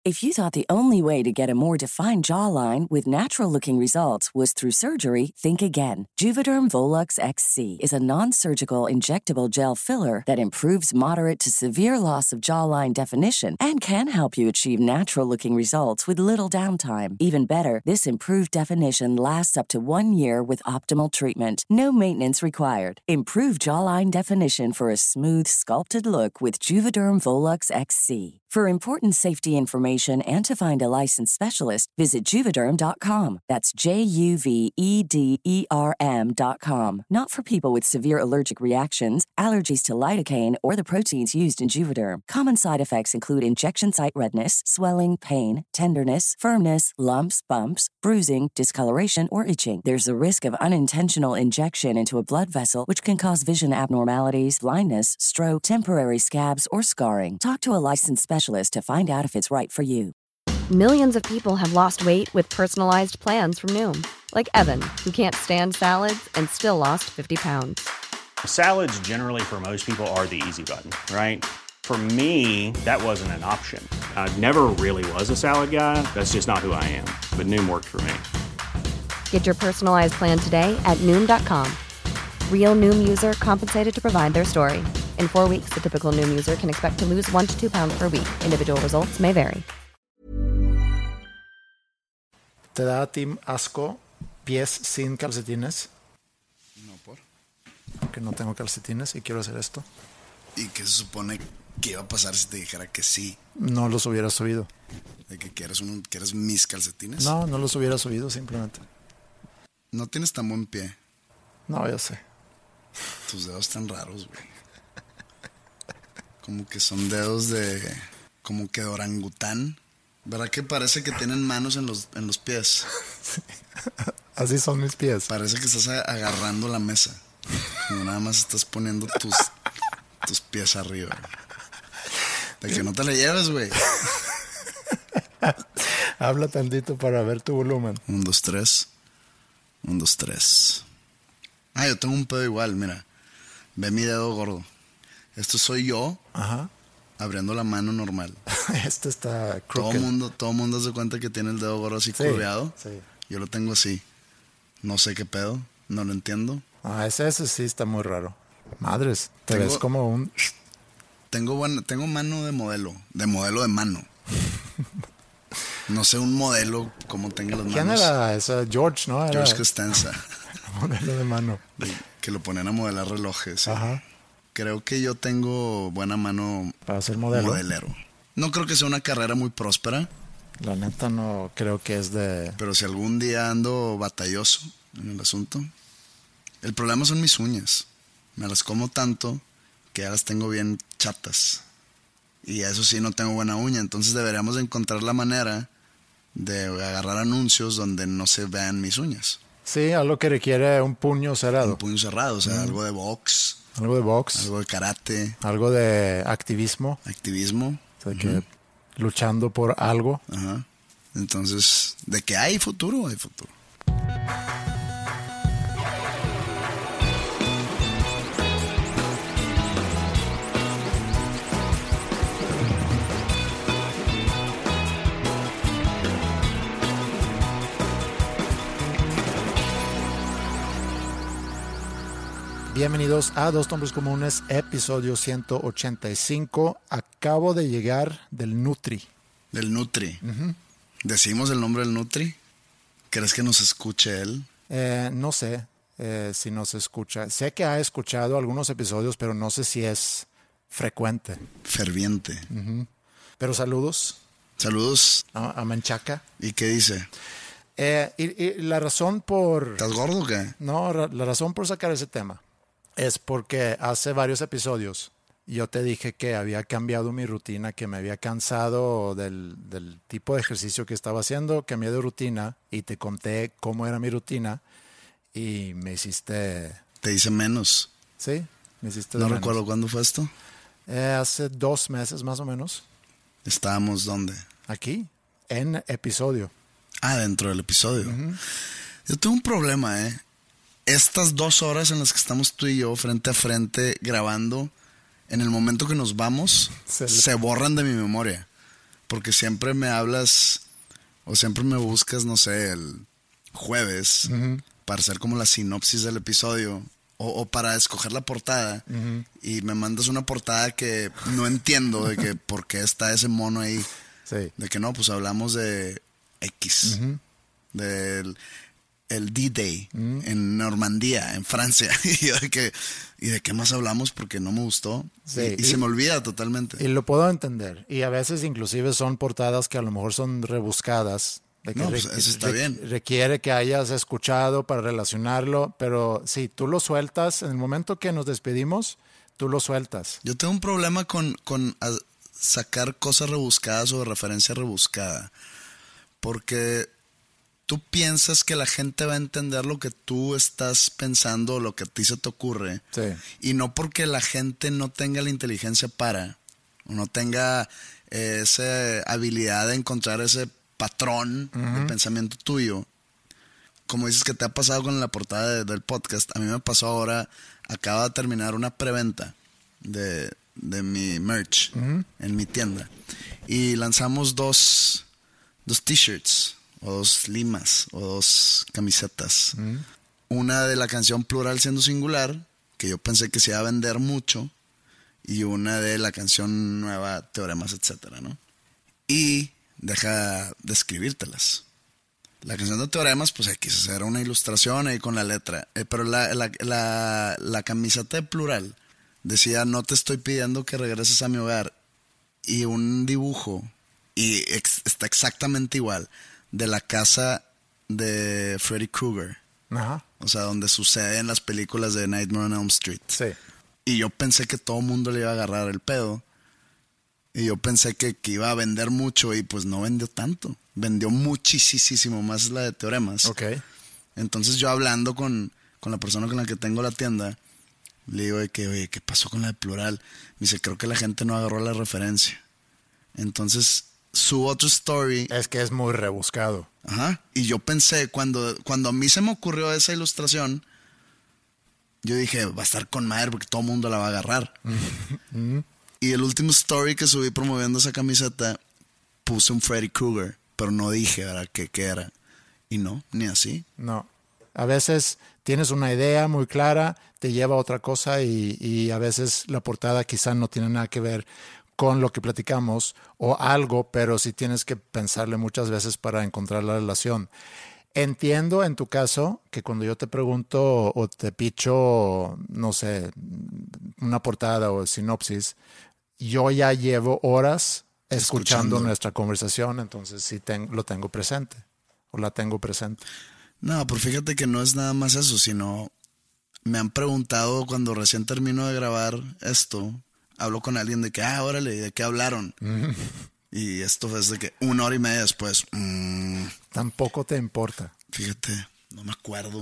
If you thought the only way to get a more defined jawline with natural-looking results was through surgery, think again. Juvederm Volux XC is a non-surgical injectable gel filler that improves moderate to severe loss of jawline definition and can help you achieve natural-looking results with little downtime. Even better, this improved definition lasts up to 1 year with optimal treatment. No maintenance required. Improve jawline definition for a smooth, sculpted look with Juvederm Volux XC. For important safety information and to find a licensed specialist, visit Juvederm.com. That's JUVEDERM.com. Not for people with severe allergic reactions, allergies to lidocaine, or the proteins used in Juvederm. Common side effects include injection site redness, swelling, pain, tenderness, firmness, lumps, bumps, bruising, discoloration, or itching. There's a risk of unintentional injection into a blood vessel, which can cause vision abnormalities, blindness, stroke, temporary scabs, or scarring. Talk to a licensed specialist to find out if it's right for you. Millions of people have lost weight with personalized plans from Noom. Like Evan, who can't stand salads and still lost 50 pounds. Salads generally for most people are the easy button, right? For me, that wasn't an option. I never really was a salad guy. That's just not who I am. But Noom worked for me. Get your personalized plan today at Noom.com. Real Noom user compensated to provide their story. In 4 weeks, the typical Noom user can expect to lose 1 to 2 pounds per week. Individual results may vary. ¿Te da a ti asco pies sin calcetines? No, ¿por? Porque no tengo calcetines y quiero hacer esto. ¿Y qué se supone que iba a pasar si te dijera que sí? No los hubiera subido. ¿De que quieres mis calcetines? No los hubiera subido simplemente. No tienes tan buen pie. No, ya sé. Tus dedos están raros, güey. Como que son dedos como que de orangután. ¿Verdad que parece que tienen manos en los pies? Sí. Así son mis pies. Parece que estás agarrando la mesa. No, nada más estás poniendo tus pies arriba. De que no te la lleves, güey. Habla tantito para ver tu volumen. 1, 2, 3. 1, 2, 3. Ah, yo tengo un pedo igual, mira. Ve mi dedo gordo. Esto soy yo. Ajá. Abriendo la mano normal. Este está crooked. Todo mundo se cuenta que tiene el dedo gordo así curveado. Sí. Yo lo tengo así. No sé qué pedo. No lo entiendo. Ah, ese sí está muy raro. Madres, te ves como un... Tengo mano de modelo. De modelo de mano. No sé un modelo como tenga las manos. ¿Quién era esa? George, ¿no? George Costanza. Modelo de mano. Que lo ponen a modelar relojes. ¿Sí? Ajá. Creo que yo tengo buena mano para ser modelero. No creo que sea una carrera muy próspera. La neta no creo que es de... Pero si algún día ando batalloso en el asunto. El problema son mis uñas. Me las como tanto que ya las tengo bien chatas. Y eso sí, no tengo buena uña. Entonces deberíamos de encontrar la manera de agarrar anuncios donde no se vean mis uñas. Sí, algo que requiere un puño cerrado. Un puño cerrado, o sea, algo de box. Algo de box. Algo de karate. Algo de activismo. Activismo. O sea, que luchando por algo. Ajá. Entonces, de que hay futuro, hay futuro. Bienvenidos a Dos Hombres Comunes, episodio 185. Acabo de llegar del Nutri. Del Nutri. ¿Decimos el nombre del Nutri? ¿Crees que nos escuche él? No sé si nos escucha. Sé que ha escuchado algunos episodios, pero no sé si es frecuente. Ferviente. Pero saludos. Saludos. A Menchaca. ¿Y qué dice? Y la razón por... ¿Estás gordo o qué? No, la razón por sacar ese tema es porque hace varios episodios yo te dije que había cambiado mi rutina, que me había cansado del tipo de ejercicio que estaba haciendo, cambié de rutina y te conté cómo era mi rutina y me hiciste... Te hice menos. Sí, me hiciste No menos. recuerdo cuándo fue esto. Hace 2 meses más o menos. ¿Estábamos dónde? Aquí, en episodio. Ah, dentro del episodio. Yo tengo un problema, Estas 2 horas en las que estamos tú y yo frente a frente grabando, en el momento que nos vamos, se borran de mi memoria. porque siempre me hablas o siempre me buscas, no sé, el jueves para hacer como la sinopsis del episodio o para escoger la portada y me mandas una portada que no entiendo de que por qué está ese mono ahí. Sí. De que no, pues hablamos de X, del el D-Day en Normandía, en Francia. Y yo de qué más hablamos porque no me gustó. Sí, y se me olvida totalmente. Y lo puedo entender. Y a veces inclusive son portadas que a lo mejor son rebuscadas. De que No, pues eso está bien. Requiere que hayas escuchado para relacionarlo. Pero sí, tú lo sueltas. En el momento que nos despedimos, tú lo sueltas. Yo tengo un problema con sacar cosas rebuscadas o de referencia rebuscada. Porque tú piensas que la gente va a entender lo que tú estás pensando o lo que a ti se te ocurre. Sí. Y no porque la gente no tenga la inteligencia o no tenga esa habilidad de encontrar ese patrón de pensamiento tuyo. Como dices que te ha pasado con la portada del podcast, a mí me pasó ahora, acaba de terminar una preventa de mi merch en mi tienda. Y lanzamos dos t-shirts, o 2 limas, o 2 camisetas. Una de la canción Plural siendo singular, que yo pensé que se iba a vender mucho, y una de la canción nueva Teoremas, etcétera, ¿no? Y deja de escribírtelas. La canción de Teoremas, pues quise hacer una ilustración ahí con la letra. Pero la camiseta de Plural decía, no te estoy pidiendo que regreses a mi hogar. Y un dibujo, y está exactamente igual, de la casa de Freddy Krueger. Ajá. O sea, donde suceden las películas de Nightmare on Elm Street. Sí. Y yo pensé que todo el mundo le iba a agarrar el pedo. Y yo pensé que iba a vender mucho y pues no vendió tanto. Vendió muchísimo más la de Teoremas. Ok. Entonces yo hablando con la persona con la que tengo la tienda, le digo de que, oye, ¿qué pasó con la de Plural? Me dice, creo que la gente no agarró la referencia. Entonces subo otro story. Es que es muy rebuscado. Ajá. Y yo pensé, cuando a mí se me ocurrió esa ilustración, yo dije, va a estar con madre porque todo el mundo la va a agarrar. Y el último story que subí promoviendo esa camiseta, puse un Freddy Krueger, pero no dije, ¿verdad?, qué era. Y no, ni así. No. A veces tienes una idea muy clara, te lleva a otra cosa y a veces la portada quizá no tiene nada que ver con lo que platicamos o algo, pero sí tienes que pensarle muchas veces para encontrar la relación. Entiendo en tu caso que cuando yo te pregunto o te picho, no sé, una portada o sinopsis, yo ya llevo horas escuchando nuestra conversación, entonces sí lo tengo presente o la tengo presente. No, pero fíjate que no es nada más eso, sino me han preguntado cuando recién termino de grabar esto, hablo con alguien de que, órale, ¿de qué hablaron? Y esto es de que 1 hora y media después. Tampoco te importa. Fíjate, no me acuerdo.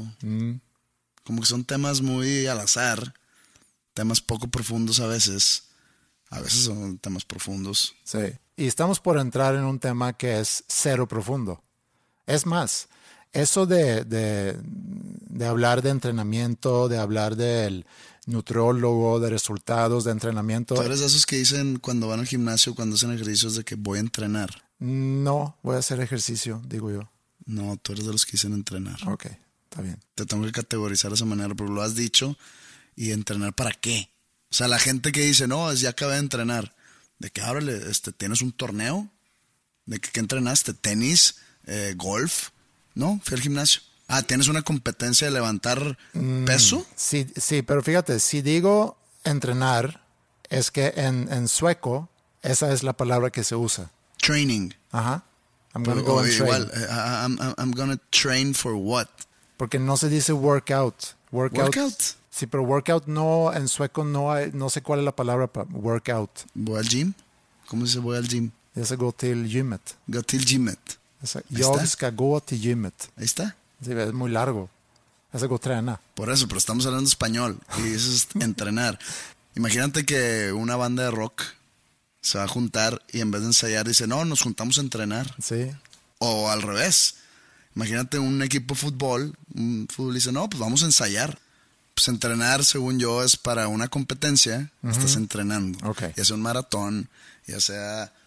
Como que son temas muy al azar, temas poco profundos a veces. A veces son temas profundos. Sí, y estamos por entrar en un tema que es cero profundo. Es más, eso de hablar de entrenamiento, de hablar del nutriólogo, de resultados de entrenamiento. ¿Tú eres de esos que dicen cuando van al gimnasio, cuando hacen ejercicios, de que voy a entrenar? No, voy a hacer ejercicio, digo yo. No, tú eres de los que dicen entrenar. Ok, está bien. Te tengo que categorizar de esa manera, porque lo has dicho. ¿Y entrenar para qué? O sea, la gente que dice, no, ya acabé de entrenar. ¿De qué ahora tienes un torneo? ¿De qué entrenaste? ¿Tenis? ¿Golf? No, fui al gimnasio. ¿Tienes una competencia de levantar peso? Sí, pero fíjate, si digo entrenar, es que en sueco esa es la palabra que se usa. Training. Ajá. I'm gonna go and train. Igual, I'm gonna train for what? Porque no se dice workout. Workout. Sí, pero workout no, en sueco no sé cuál es la palabra para workout. ¿Voy al gym? ¿Cómo se voy al gym? Det är gå till gymmet. Gå till gymmet. Jag ska gå till gymmet. Ahí está. Sí, es muy largo. Ese go träna. Por eso, pero estamos hablando español. Y eso es entrenar. Imagínate que una banda de rock se va a juntar y en vez de ensayar dice, no, nos juntamos a entrenar. Sí. O al revés. Imagínate un equipo de fútbol. Un futbolista dice, no, pues vamos a ensayar. Pues entrenar, según yo, es para una competencia. Estás entrenando. Okay. Ya sea un maratón, ya sea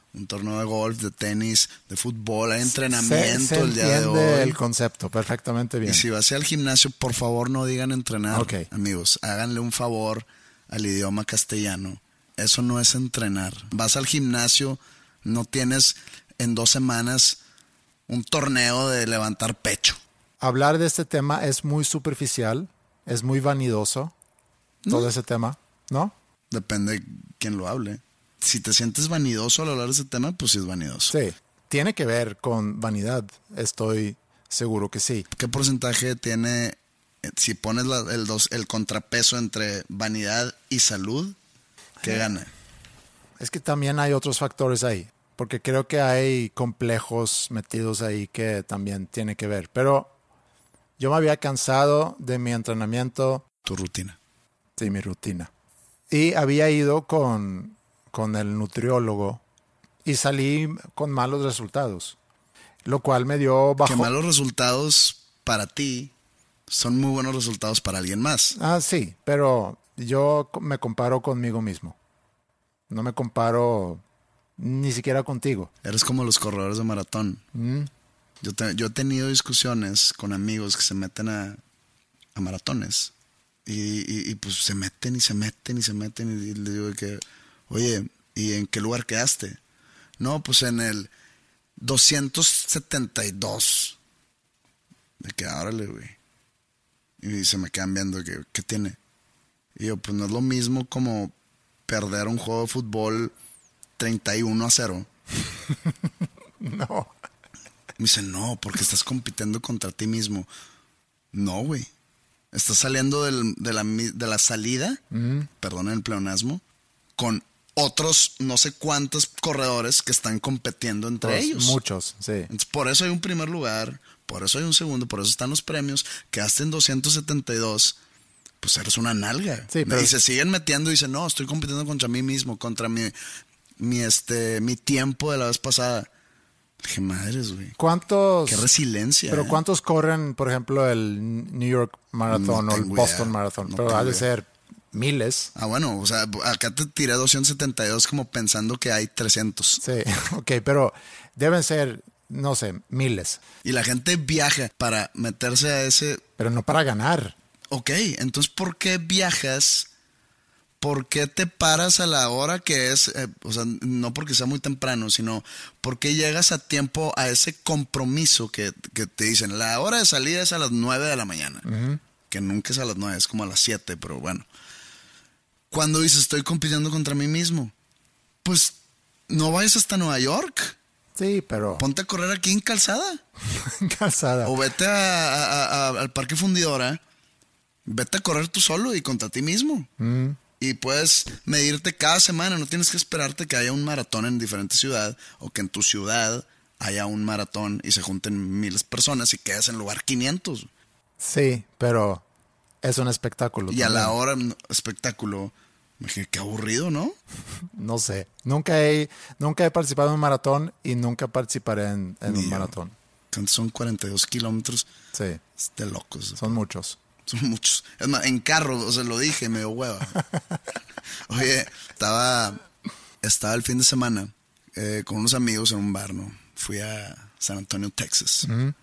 un torneo de golf, de tenis, de fútbol, hay entrenamiento el día de hoy. Entiende el concepto perfectamente bien. Y si vas al gimnasio, por favor no digan entrenar, Ok. amigos. Háganle un favor al idioma castellano. Eso no es entrenar. Vas al gimnasio, no tienes en 2 semanas un torneo de levantar pecho. Hablar de este tema es muy superficial, es muy vanidoso, todo ese tema, ¿no? Depende de quién lo hable. Si te sientes vanidoso al hablar de ese tema, pues sí es vanidoso. Sí, tiene que ver con vanidad, estoy seguro que sí. ¿Qué porcentaje tiene, si pones el contrapeso entre vanidad y salud, qué gana? Es que también hay otros factores ahí, porque creo que hay complejos metidos ahí que también tiene que ver. Pero yo me había cansado de mi entrenamiento, Tu rutina. sí, mi rutina. Y había ido con el nutriólogo y salí con malos resultados, lo cual me dio Que bajo... malos resultados para ti son muy buenos resultados para alguien más. Ah, sí, pero yo me comparo conmigo mismo. No me comparo ni siquiera contigo. Eres como los corredores de maratón. Yo he tenido discusiones con amigos que se meten a maratones y pues se meten y le digo que, oye, ¿y en qué lugar quedaste? No, pues en el 272. De que, órale, güey. Y se me quedan viendo que, ¿qué tiene? Y yo, pues no es lo mismo como perder un juego de fútbol 31-0. No. Me dice, no, porque estás compitiendo contra ti mismo. No, güey. Estás saliendo de la salida, perdón el pleonasmo, con otros no sé cuántos corredores que están compitiendo entre Pues, ellos. muchos, sí. Entonces, por eso hay un primer lugar, por eso hay un segundo, por eso están los premios. Quedaste en 272, pues eres una nalga. Sí, pero... Y se siguen metiendo y dicen, no, estoy compitiendo contra mí mismo, contra mi tiempo de la vez pasada. Dije, madres, güey. ¿Cuántos? Qué resiliencia. Pero ¿cuántos corren, por ejemplo, el New York Marathon No o el tengo Boston idea. Marathon? No Pero tengo ha de idea. ser miles. Ah, bueno, o sea, acá te tiré 272 como pensando que hay 300. Sí, ok, pero deben ser, no sé, miles. Y la gente viaja para meterse a ese... Pero no para ganar. Ok, entonces, ¿por qué viajas? ¿Por qué te paras a la hora que es? O sea, no porque sea muy temprano, sino ¿por qué llegas a tiempo a ese compromiso que te dicen? La hora de salida es a las 9 de la mañana. Que nunca es a las 9, es como a las 7, pero bueno. Cuando dices, estoy compitiendo contra mí mismo, pues no vayas hasta Nueva York. Sí, pero... Ponte a correr aquí en Calzada. Calzada. O vete al Parque Fundidora. Vete a correr tú solo y contra ti mismo. Y puedes medirte cada semana. No tienes que esperarte que haya un maratón en diferente ciudad o que en tu ciudad haya un maratón y se junten miles de personas y quedes en lugar 500. Sí, pero es un espectáculo. Y a también. la hora espectáculo, me dije, qué aburrido, ¿no? No sé. Nunca he participado en un maratón y nunca participaré en Ni un yo. maratón. Son 42 kilómetros. Sí, Es de locos. son muchos. Son muchos. Es más, en carro, o sea, lo dije, me dio hueva. Oye, estaba el fin de semana con unos amigos en un bar, ¿no? Fui a San Antonio, Texas.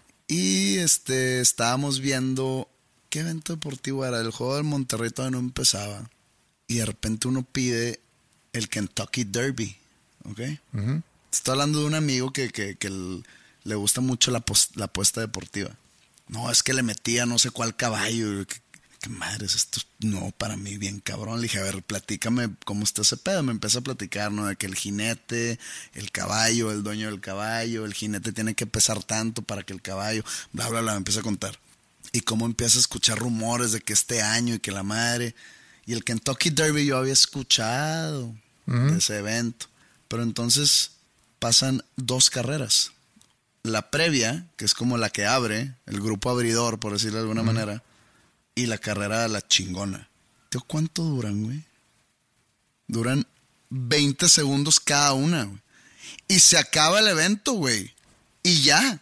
Y estábamos viendo, ¿qué evento deportivo era? El juego del Monterrey todavía no empezaba. Y de repente uno pide el Kentucky Derby, ¿ok? Estoy hablando de un amigo que le gusta mucho la apuesta deportiva. No, es que le metía no sé cuál caballo. ¿Qué madre es esto? No, para mí bien cabrón. Le dije, a ver, platícame cómo está ese pedo. Me empieza a platicar, ¿no? De que el jinete, el caballo, el dueño del caballo, el jinete tiene que pesar tanto para que el caballo, bla, bla, bla, me empieza a contar. Y cómo empieza a escuchar rumores de que este año y que la madre... Y el Kentucky Derby yo había escuchado de ese evento. Pero entonces pasan 2 carreras. La previa, que es como la que abre, el grupo abridor, por decirlo de alguna manera, y la carrera de la chingona. Tío, ¿cuánto duran, güey? Duran 20 segundos cada una, güey. Y se acaba el evento, güey. Y ya.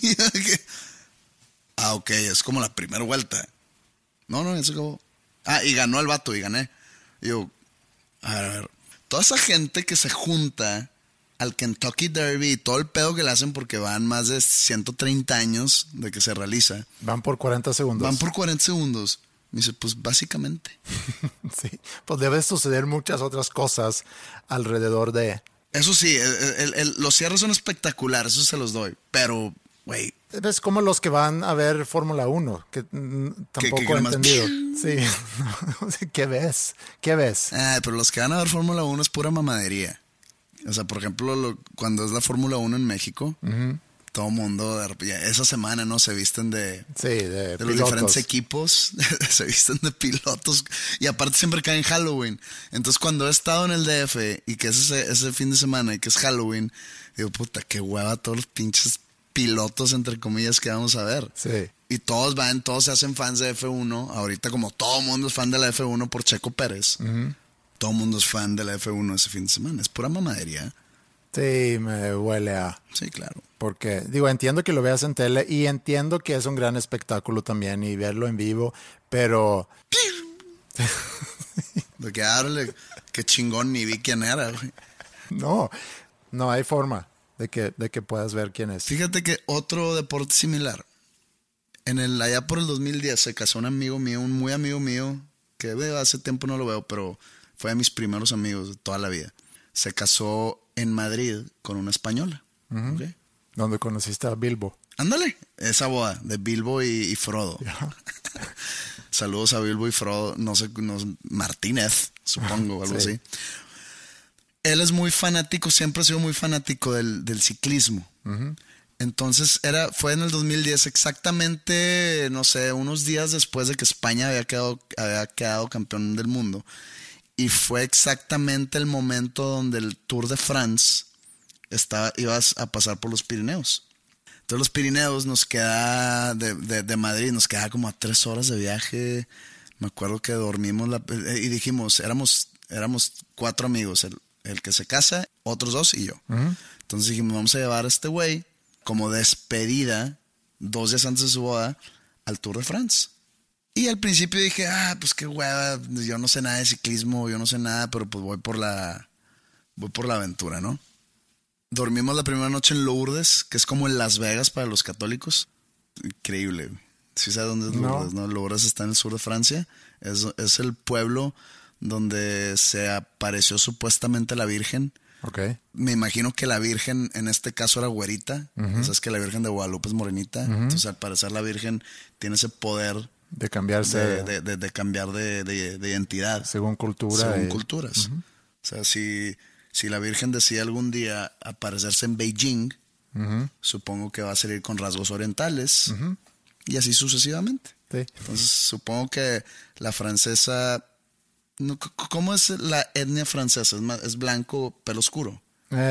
Ah, ok, es como la primera vuelta. No, ya se acabó. Ah, y ganó el vato, y gané. Y yo, a ver, toda esa gente que se junta al Kentucky Derby y todo el pedo que le hacen porque van más de 130 años de que se realiza. Van por 40 segundos. Van por 40 segundos. Me dice, pues básicamente. Sí, pues debe suceder muchas otras cosas alrededor de... Eso sí, los cierres son espectaculares, eso se los doy. Pero, güey... Es como los que van a ver Fórmula 1, que tampoco he entendido. Sí, ¿qué ves? ¿Qué ves? Pero los que van a ver Fórmula 1 es pura mamadería. O sea, por ejemplo, cuando es la Fórmula 1 en México, todo mundo, esa semana, ¿no? Se visten de los diferentes equipos, se visten de pilotos. Y aparte siempre cae en Halloween. Entonces, cuando he estado en el DF y que es ese fin de semana y que es Halloween, digo, puta, qué hueva todos los pinches pilotos, entre comillas, que vamos a ver. Sí. Y todos se hacen fans de F1. Ahorita, como todo mundo es fan de la F1 por Checo Pérez, todo mundo es fan de la F1 ese fin de semana. Es pura mamadería. Sí, me huele a... Sí, claro. Porque, digo, entiendo que lo veas en tele y entiendo que es un gran espectáculo también y verlo en vivo, pero... De que árale, qué chingón, ni vi quién era, güey. No hay forma de que puedas ver quién es. Fíjate que otro deporte similar. Allá por el 2010 se casó un amigo mío, un muy amigo mío, que hace tiempo no lo veo, pero fue de mis primeros amigos de toda la vida. Se casó en Madrid con una española. ¿Okay? Donde conociste a Bilbo. Ándale, esa boda de Bilbo y Frodo. Yeah. Saludos a Bilbo y Frodo, no sé, Martínez, supongo, algo así. Él es muy fanático, siempre ha sido muy fanático del ciclismo. Entonces fue en el 2010, exactamente, no sé, unos días después de que España había quedado campeón del mundo. Y fue exactamente el momento donde el Tour de France ibas a pasar por los Pirineos. Entonces los Pirineos nos queda de Madrid, nos queda como a 3 horas de viaje. Me acuerdo que dormimos y dijimos, éramos 4 amigos, el que se casa, otros 2 y yo. Entonces dijimos, vamos a llevar a este güey como despedida 2 días antes de su boda al Tour de France. Y al principio dije, pues qué hueva, yo no sé nada de ciclismo, yo no sé nada, pero pues voy por la aventura, ¿no? Dormimos la primera noche en Lourdes, que es como en Las Vegas para los católicos. Increíble. ¿Sí sabes dónde es Lourdes? No. Lourdes está en el sur de Francia. Es el pueblo donde se apareció supuestamente la Virgen. Okay. Me imagino que la Virgen en este caso era güerita. Sabes que la Virgen de Guadalupe es morenita. Entonces al parecer la Virgen tiene ese poder de cambiarse de cambiar de identidad según cultura culturas. O sea, si la Virgen decide algún día aparecerse en Beijing, supongo que va a salir con rasgos orientales y así sucesivamente. Sí. Entonces supongo que la francesa, ¿cómo es la etnia francesa? ¿Es blanco, pelo oscuro?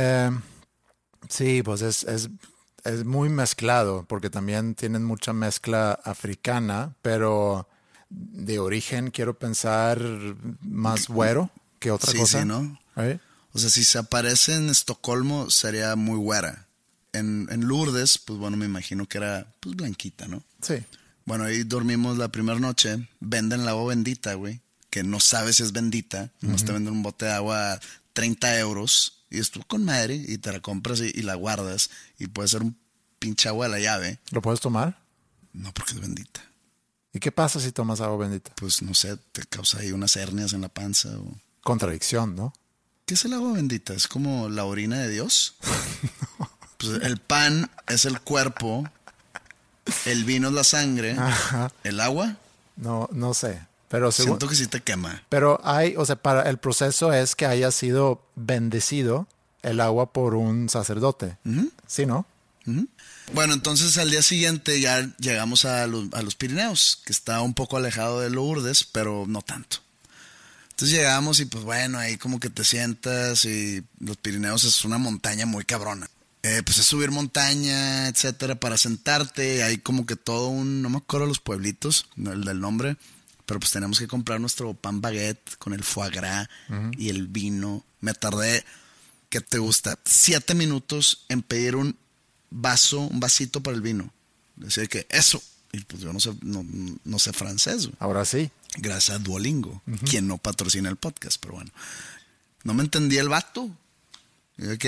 Sí, pues es muy mezclado, porque también tienen mucha mezcla africana, pero de origen quiero pensar más güero que otra cosa. Sí, ¿no? ¿Eh? O sea, si se aparece en Estocolmo sería muy güera. En Lourdes, pues bueno, me imagino que era pues blanquita, ¿no? Sí. Bueno, ahí dormimos la primera noche. Venden la agua bendita, güey, que no sabes si es bendita. Nomás te venden un bote de agua a 30 euros. Y estuvo con madre y te la compras y la guardas. Y puede ser un pinche agua de la llave. ¿Lo puedes tomar? No, porque es bendita. ¿Y qué pasa si tomas agua bendita? Pues no sé, te causa ahí unas hernias en la panza. Contradicción, ¿no? ¿Qué es el agua bendita? ¿Es como la orina de Dios? Pues el pan es el cuerpo, el vino es la sangre, el agua. No sé. Pero siento que sí te quema. Pero para el proceso es que haya sido bendecido el agua por un sacerdote. ¿Sí, no? Bueno, entonces al día siguiente ya llegamos a los Pirineos, que está un poco alejado de Lourdes, pero no tanto. Entonces llegamos y pues bueno, ahí como que te sientas y los Pirineos es una montaña muy cabrona. Pues es subir montaña, etcétera, para sentarte. Hay como que todo no me acuerdo los pueblitos, el del nombre, pero pues tenemos que comprar nuestro pan baguette con el foie gras y el vino. Me tardé, ¿qué te gusta? 7 minutos en pedir un vasito para el vino. Decía que eso. Y pues yo no sé francés. Güey. Ahora sí. Gracias a Duolingo, quien no patrocina el podcast, pero bueno. No me entendía el vato. Yo que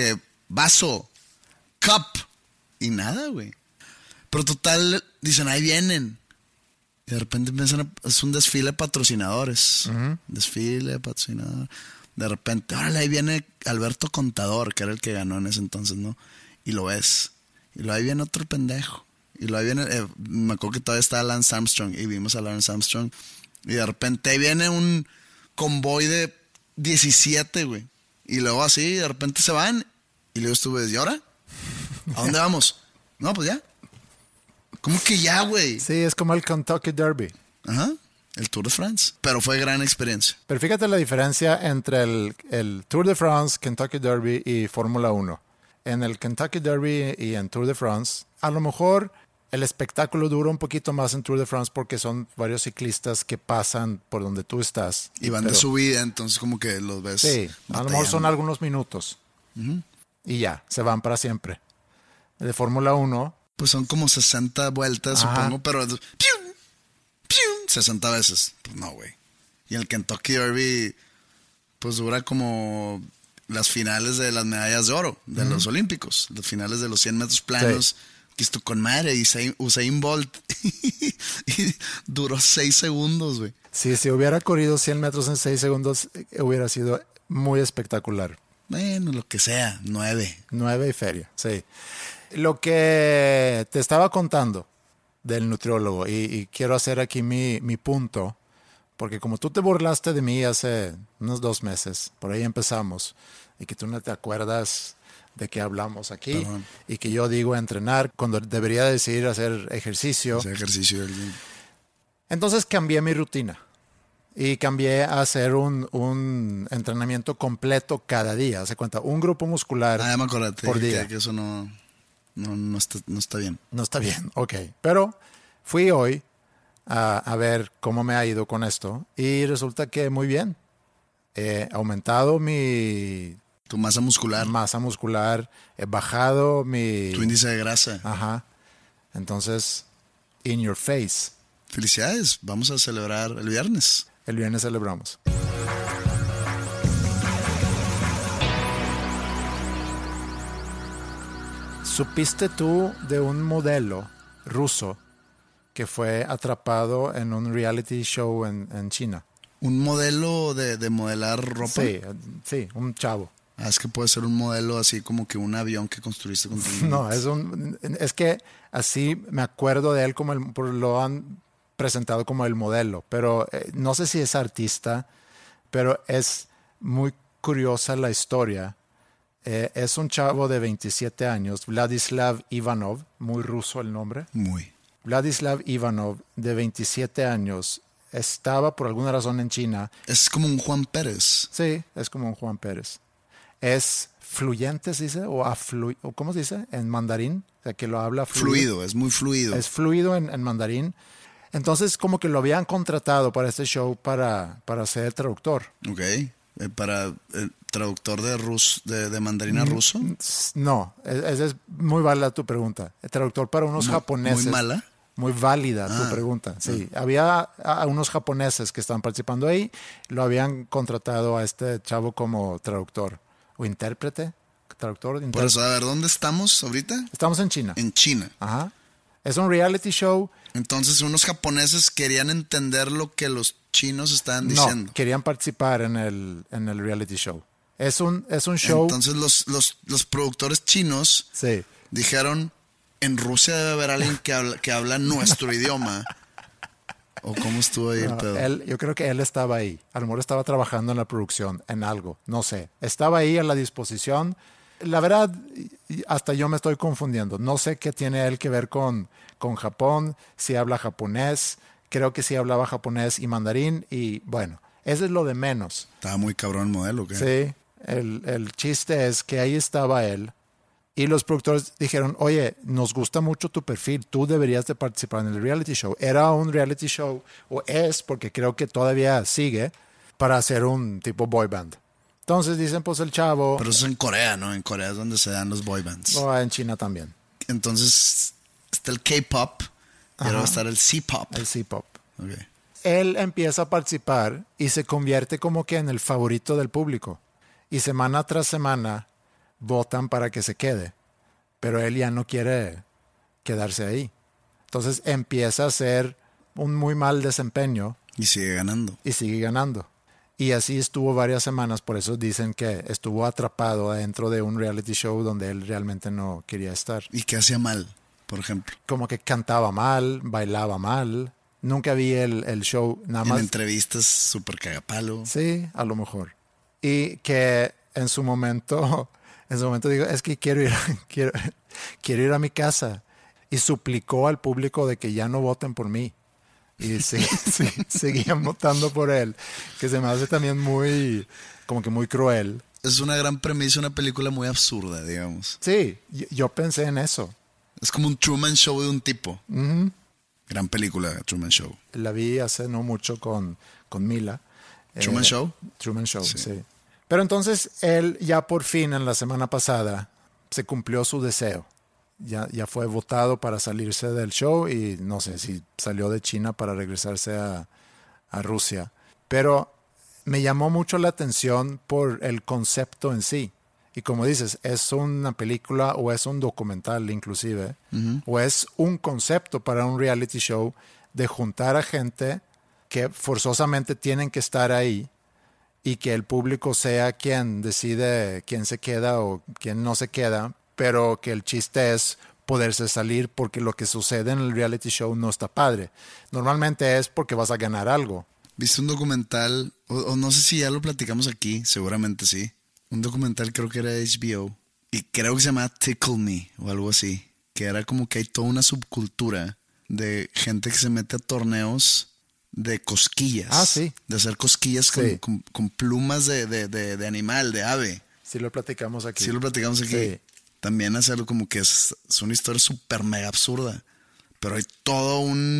vaso, cup. Y nada, güey. Pero total, dicen, ahí vienen. Y de repente es un desfile de patrocinadores. Desfile de patrocinadores. De repente, órale, ahí viene Alberto Contador, que era el que ganó en ese entonces, ¿no? Y lo ves. Y luego ahí viene otro pendejo. Y luego ahí viene, me acuerdo que todavía estaba Lance Armstrong. Y vimos a Lance Armstrong. Y de repente ahí viene un convoy de 17, güey. Y luego así, de repente se van. Y luego estuve, ¿y ahora? ¿A dónde vamos? No, pues ya. ¿Cómo que ya, güey? Sí, es como el Kentucky Derby. Ajá, el Tour de France. Pero fue gran experiencia. Pero fíjate la diferencia entre el Tour de France, Kentucky Derby y Fórmula 1. En el Kentucky Derby y en Tour de France, a lo mejor el espectáculo dura un poquito más en Tour de France porque son varios ciclistas que pasan por donde tú estás. Y van de subida, entonces como que los ves. Sí, a lo mejor son algunos minutos. Y ya, se van para siempre. De Fórmula 1... Pues son como 60 vueltas, supongo, pero ¡pium! ¡Pium! 60 veces. Pues no, güey. Y el Kentucky Derby, pues dura como las finales de las medallas de oro, de los Olímpicos. Las finales de los 100 metros planos. Sí. Que esto con madre, y Usain Bolt. Y duró 6 segundos, güey. Sí, si hubiera corrido 100 metros en 6 segundos, hubiera sido muy espectacular. Bueno, lo que sea, 9. 9 y feria, sí. Lo que te estaba contando del nutriólogo, y quiero hacer aquí mi punto, porque como tú te burlaste de mí hace unos 2 meses, por ahí empezamos, y que tú no te acuerdas de qué hablamos aquí, perdón. Y que yo digo entrenar cuando debería decir hacer ejercicio. Hacer ejercicio. Entonces cambié mi rutina y cambié a hacer un entrenamiento completo cada día. ¿Se cuenta? Un grupo muscular ya me acordé, por día. Que eso no está bien. No está bien, ok. Pero fui hoy a ver cómo me ha ido con esto y resulta que muy bien. He aumentado tu masa muscular. He bajado tu índice de grasa. Ajá. Entonces, in your face. Felicidades, vamos a celebrar el viernes. El viernes celebramos. ¿Supiste tú de un modelo ruso que fue atrapado en un reality show en China? ¿Un modelo de modelar ropa? Sí, un chavo. Es que puede ser un modelo así como que un avión que construiste con tu... No, es que así me acuerdo de él como lo han presentado como el modelo, pero no sé si es artista, pero es muy curiosa la historia. Es un chavo de 27 años, Vladislav Ivanov, muy ruso el nombre. Muy. Vladislav Ivanov, de 27 años, estaba por alguna razón en China. Es como un Juan Pérez. Sí, es como un Juan Pérez. Es fluyente, ¿se dice? O ¿cómo se dice? En mandarín, o sea, que lo habla fluido. Es muy fluido. Es fluido en mandarín. Entonces, como que lo habían contratado para este show para ser el traductor. Ok. ¿Para el traductor de mandarín a ruso? No, esa es muy válida tu pregunta. El traductor para unos japoneses. ¿Muy mala? Muy válida tu pregunta. Sí, había unos japoneses que estaban participando ahí. Lo habían contratado a este chavo como traductor o intérprete. Traductor. Por eso, a ver, ¿dónde estamos ahorita? Estamos en China. En China. Ajá. Es un reality show. Entonces, unos japoneses querían entender lo que los chinos estaban diciendo. No, querían participar en el reality show. Es un show. Entonces, los productores chinos dijeron, en Rusia debe haber alguien que habla nuestro idioma. ¿O cómo estuvo ahí el pedo? Yo creo que él estaba ahí. A lo mejor estaba trabajando en la producción, en algo. No sé. Estaba ahí a la disposición. La verdad, hasta yo me estoy confundiendo. No sé qué tiene él que ver con Japón, si habla japonés. Creo que sí hablaba japonés y mandarín. Y bueno, eso es lo de menos. Estaba muy cabrón el modelo, ¿qué? Sí. El chiste es que ahí estaba él. Y los productores dijeron, oye, nos gusta mucho tu perfil, tú deberías de participar en el reality show. Era un reality show, o es, porque creo que todavía sigue, para hacer un tipo boy band. Entonces dicen, pues el chavo... Pero eso es en Corea, ¿no? En Corea es donde se dan los boy bands. O en China también. Entonces está el K-pop y ahora va a estar el C-pop. El C-pop. Okay. Él empieza a participar y se convierte como que en el favorito del público. Y semana tras semana votan para que se quede, pero él ya no quiere quedarse ahí. Entonces empieza a hacer un muy mal desempeño. Y sigue ganando. Y sigue ganando. Y así estuvo varias semanas, por eso dicen que estuvo atrapado dentro de un reality show donde él realmente no quería estar. ¿Y qué hacía mal, por ejemplo? Como que cantaba mal, bailaba mal. Nunca vi el show, nada más. En entrevistas súper cagapalo. Sí, a lo mejor. Y que en su momento dijo, es que quiero ir a mi casa. Y suplicó al público de que ya no voten por mí. Y seguían votando por él, que se me hace también muy cruel. Es una gran premisa, una película muy absurda, digamos. Sí, yo pensé en eso. Es como un Truman Show de un tipo. Uh-huh. Gran película, Truman Show. La vi hace no mucho con Mila. ¿Truman Show? Truman Show, sí. Pero entonces él ya por fin en la semana pasada se cumplió su deseo. Ya fue votado para salirse del show y no sé si salió de China para regresarse a Rusia. Pero me llamó mucho la atención por el concepto en sí. Y como dices, es una película o es un documental inclusive, o es un concepto para un reality show de juntar a gente que forzosamente tienen que estar ahí y que el público sea quien decide quién se queda o quién no se queda, pero que el chiste es poderse salir porque lo que sucede en el reality show no está padre. Normalmente es porque vas a ganar algo. ¿Viste un documental? O no sé si ya lo platicamos aquí, seguramente sí. Un documental creo que era de HBO. Y creo que se llama Tickle Me o algo así. Que era como que hay toda una subcultura de gente que se mete a torneos de cosquillas. Ah, sí. De hacer cosquillas sí. con plumas de animal, de ave. Sí lo platicamos aquí. Sí. También hacerlo como que es una historia súper mega absurda. Pero hay todo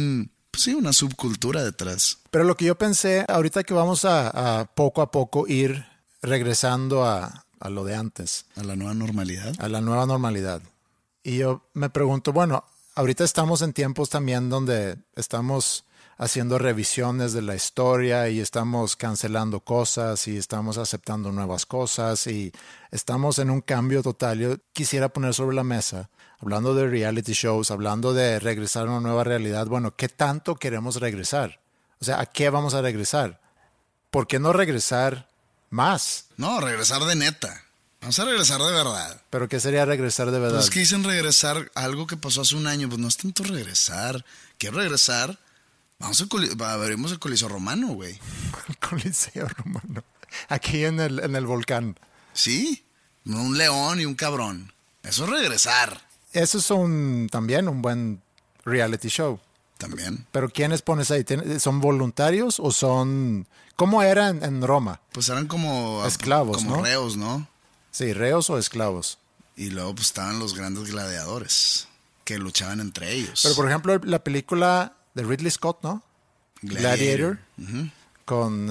una subcultura detrás. Pero lo que yo pensé, ahorita que vamos a poco a poco ir regresando a lo de antes. A la nueva normalidad. A la nueva normalidad. Y yo me pregunto, bueno, ahorita estamos en tiempos también donde estamos haciendo revisiones de la historia y estamos cancelando cosas y estamos aceptando nuevas cosas y estamos en un cambio total. Yo quisiera poner sobre la mesa, hablando de reality shows, hablando de regresar a una nueva realidad. Bueno, ¿qué tanto queremos regresar? O sea, ¿a qué vamos a regresar? ¿Por qué no regresar más? No, regresar de neta. Vamos a regresar de verdad. ¿Pero qué sería regresar de verdad? Pues es que dicen regresar a algo que pasó hace un año. Pues no es tanto regresar. Quiero regresar. Abrimos el Coliseo Romano, güey. El Coliseo Romano. Aquí en el volcán. Sí. Un león y un cabrón. Eso es regresar. Eso es también un buen reality show. También. ¿Pero quiénes pones ahí? ¿Son voluntarios o son...? ¿Cómo era en Roma? Pues eran como... esclavos, como ¿no? reos, ¿no? Sí, reos o esclavos. Y luego pues estaban los grandes gladiadores que luchaban entre ellos. Pero por ejemplo la película de Ridley Scott, ¿no? Gladiator. Uh-huh. Con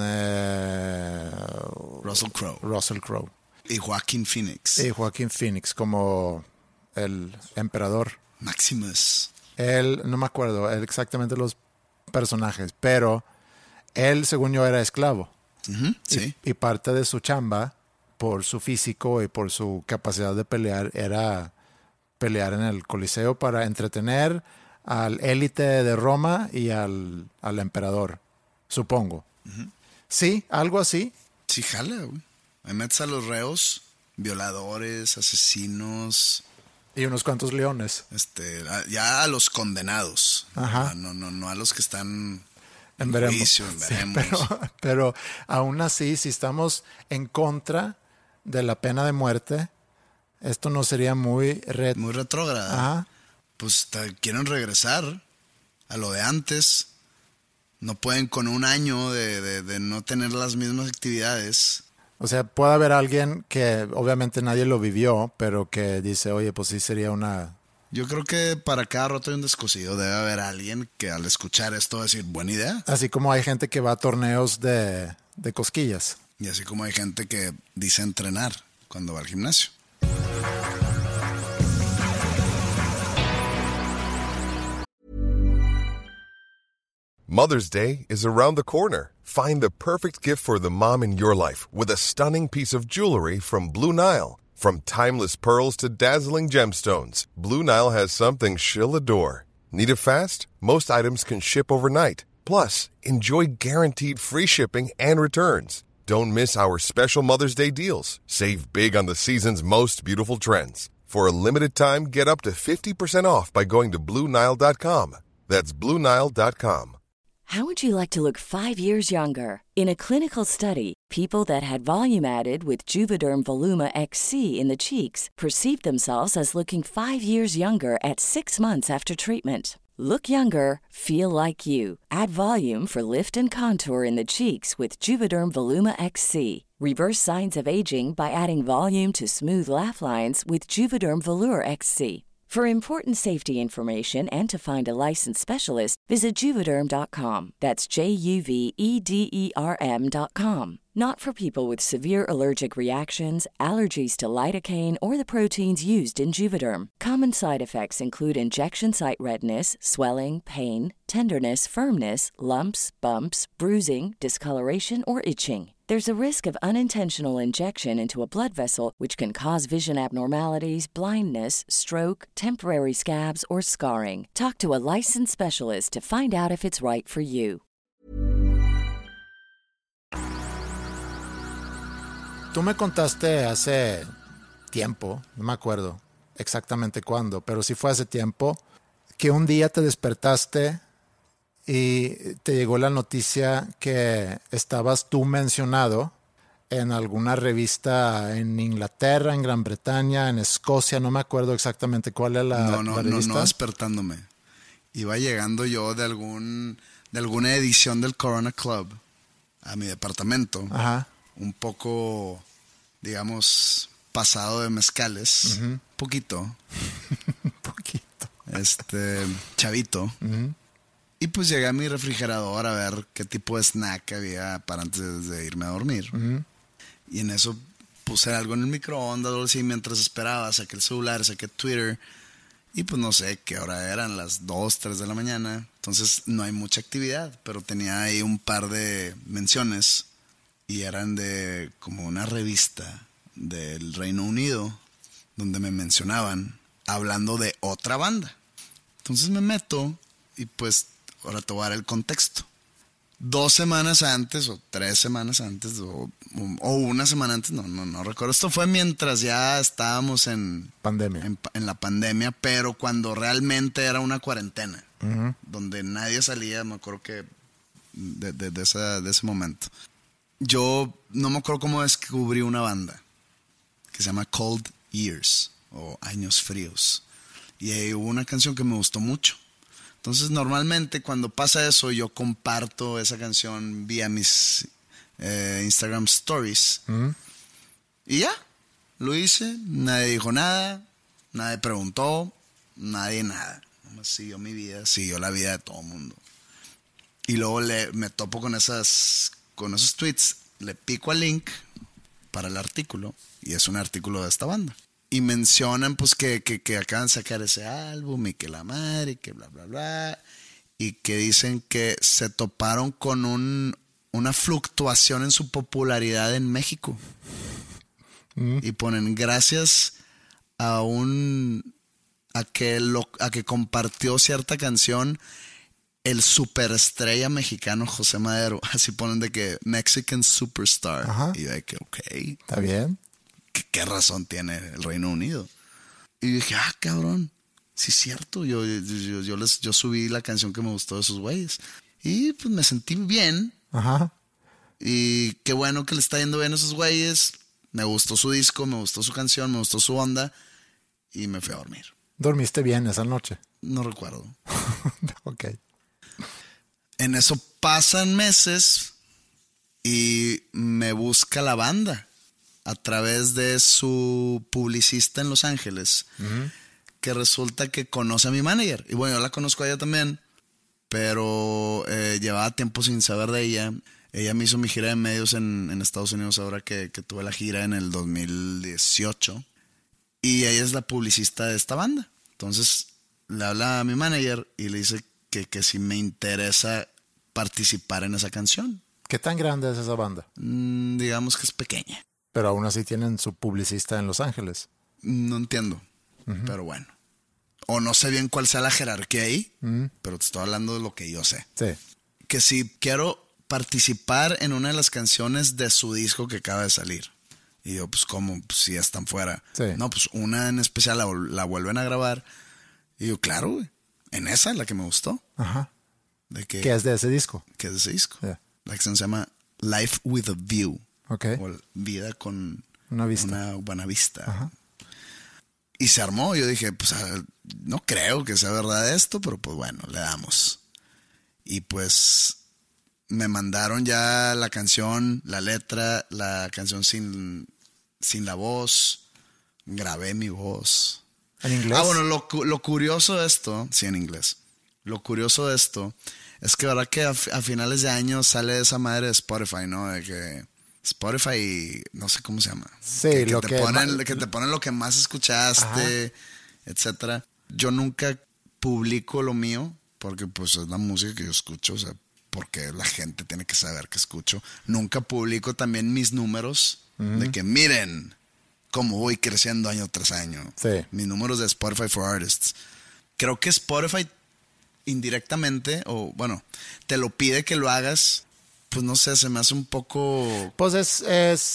Russell Crowe. Y Joaquin Phoenix. Como el emperador. Maximus. Él, no me acuerdo exactamente los personajes, pero él, según yo, era esclavo. Uh-huh, sí. Y parte de su chamba, por su físico y por su capacidad de pelear, era pelear en el Coliseo para entretener al élite de Roma y al emperador, supongo. Uh-huh. Sí, algo así. Sí, jala, güey. Ahí metes a los reos, violadores, asesinos. Y unos cuantos leones. Ya a los condenados. Ajá. No a los que están en juicio, en veremos. Sí, pero aún así, si estamos en contra de la pena de muerte, esto no sería muy retrógrada. Ajá. Pues quieren regresar a lo de antes. No pueden con un año de no tener las mismas actividades. O sea, puede haber alguien que obviamente nadie lo vivió, pero que dice, oye, pues sí sería una... Yo creo que para cada roto hay un descosido. Debe haber alguien que al escuchar esto va a decir, buena idea. Así como hay gente que va a torneos de cosquillas. Y así como hay gente que dice entrenar cuando va al gimnasio. Mother's Day is around the corner. Find the perfect gift for the mom in your life with a stunning piece of jewelry from Blue Nile. From timeless pearls to dazzling gemstones, Blue Nile has something she'll adore. Need it fast? Most items can ship overnight. Plus, enjoy guaranteed free shipping and returns. Don't miss our special Mother's Day deals. Save big on the season's most beautiful trends. For a limited time, get up to 50% off by going to BlueNile.com. That's BlueNile.com. How would you like to look 5 years younger? In a clinical study, people that had volume added with Juvederm Voluma XC in the cheeks perceived themselves as looking 5 years younger at 6 months after treatment. Look younger, feel like you. Add volume for lift and contour in the cheeks with Juvederm Voluma XC. Reverse signs of aging by adding volume to smooth laugh lines with Juvederm Volure XC. For important safety information and to find a licensed specialist, visit Juvederm.com. That's JUVEDERM.com. Not for people with severe allergic reactions, allergies to lidocaine, or the proteins used in Juvederm. Common side effects include injection site redness, swelling, pain, tenderness, firmness, lumps, bumps, bruising, discoloration, or itching. There's a risk of unintentional injection into a blood vessel, which can cause vision abnormalities, blindness, stroke, temporary scabs, or scarring. Talk to a licensed specialist to find out if it's right for you. Tú me contaste hace tiempo, no me acuerdo exactamente cuándo, pero sí fue hace tiempo, que un día te despertaste y te llegó la noticia que estabas tú mencionado en alguna revista en Inglaterra, en Gran Bretaña, en Escocia, no me acuerdo exactamente cuál era la revista. No despertándome. Iba llegando yo de alguna edición del Corona Club a mi departamento. Ajá. Un poco, digamos, pasado de mezcales. Uh-huh. Poquito. Poquito. Chavito. Uh-huh. Y pues llegué a mi refrigerador a ver qué tipo de snack había para antes de irme a dormir. Uh-huh. Y en eso puse algo en el microondas, algo así, mientras esperaba, saqué el celular, saqué Twitter. Y pues no sé qué hora eran, las 2, 3 de la mañana. Entonces no hay mucha actividad, pero tenía ahí un par de menciones. Y eran de como una revista del Reino Unido, donde me mencionaban, hablando de otra banda. Entonces me meto y pues ahora te voy a dar el contexto. 2 semanas antes o 3 semanas antes o una semana antes, no recuerdo. Esto fue mientras ya estábamos en pandemia. En la pandemia, pero cuando realmente era una cuarentena, uh-huh, donde nadie salía, me acuerdo que de ese momento. Yo no me acuerdo cómo descubrí una banda que se llama Cold Years o Años Fríos. Y ahí hubo una canción que me gustó mucho. Entonces normalmente cuando pasa eso yo comparto esa canción vía mis Instagram Stories. uh-huh. Y ya, lo hice, nadie dijo nada, nadie preguntó, nadie nada. Nomás siguió mi vida, siguió la vida de todo el mundo. Y luego me topo con esos tweets, le pico al link para el artículo y es un artículo de esta banda. Y mencionan pues que acaban de sacar ese álbum y que la madre, que bla, bla, bla. Y que dicen que se toparon con una fluctuación en su popularidad en México. Y ponen gracias a que compartió cierta canción el superestrella mexicano José Madero. Así ponen de que Mexican Superstar. Ajá. Y yo de que Está bien. ¿Qué razón tiene el Reino Unido? Y dije, cabrón, sí es cierto. Yo subí la canción que me gustó de esos güeyes. Y pues me sentí bien. Ajá. Y qué bueno que le está yendo bien a esos güeyes. Me gustó su disco, me gustó su canción, me gustó su onda. Y me fui a dormir. ¿Dormiste bien esa noche? No recuerdo. Ok. En eso pasan meses y me busca la banda a través de su publicista en Los Ángeles, uh-huh, que resulta que conoce a mi manager. Y bueno, yo la conozco a ella también, pero llevaba tiempo sin saber de ella. Ella me hizo mi gira de medios en Estados Unidos ahora que tuve la gira en el 2018. Y ella es la publicista de esta banda. Entonces le habla a mi manager y le dice que si me interesa participar en esa canción. ¿Qué tan grande es esa banda? Digamos que es pequeña. pero aún así tienen su publicista en Los Ángeles. No entiendo, pero bueno. O no sé bien cuál sea la jerarquía ahí, pero te estoy hablando de lo que yo sé. Sí. Que si quiero participar en una de las canciones de su disco que acaba de salir. Y yo, pues, ¿cómo? Pues, si ya están fuera. Sí. No, pues, una en especial la vuelven a grabar. Y yo, claro, güey. En esa, la que me gustó. Ajá. ¿Qué es de ese disco? Que es de ese disco. Yeah. La canción se llama Life with a View. Ok. O Vida con Una vista. una buena vista. Ajá. Y se armó. Yo dije, pues, no creo que sea verdad esto, pero pues bueno, le damos. Y pues me mandaron ya la canción, la letra, la canción sin la voz. Grabé mi voz. ¿En inglés? Bueno, lo curioso de esto, sí, en inglés. Lo curioso de esto es que verdad que a finales de año sale esa madre de Spotify, ¿no? De que Spotify, no sé cómo se llama. Sí, que que te ponen lo que más escuchaste, etcétera. Yo nunca publico lo mío porque pues es la música que yo escucho, o sea, porque la gente tiene que saber que escucho. Nunca publico también mis números de que miren cómo voy creciendo año tras año. Sí. Mis números de Spotify for Artists. Creo que Spotify indirectamente, o bueno, te lo pide que lo hagas. Pues no sé, se me hace un poco... Pues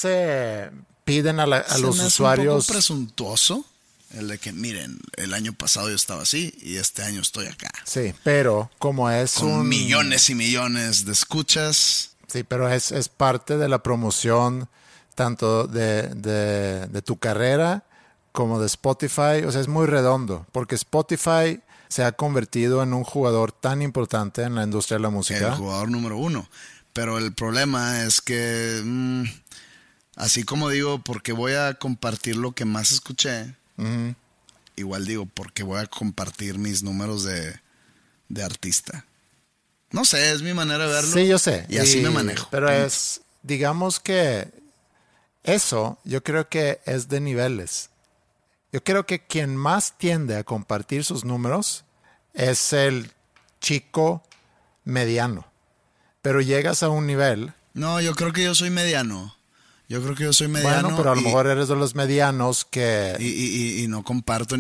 piden a los usuarios... un poco presuntuoso el de que, miren, el año pasado yo estaba así y este año estoy acá. Sí, pero como es con millones y millones de escuchas. Sí, pero es parte de la promoción tanto de tu carrera como de Spotify. O sea, es muy redondo porque Spotify se ha convertido en un jugador tan importante en la industria de la música. El jugador número 1. Pero el problema es que, así como digo, porque voy a compartir lo que más escuché, igual digo, porque voy a compartir mis números de artista. No sé, es mi manera de verlo. Sí, yo sé. Y así me manejo. Pero digamos que eso yo creo que es de niveles. Yo creo que quien más tiende a compartir sus números es el chico mediano. Pero llegas a un nivel... No, yo creo que yo soy mediano. Bueno, pero a lo mejor eres de los medianos que... Y no comparto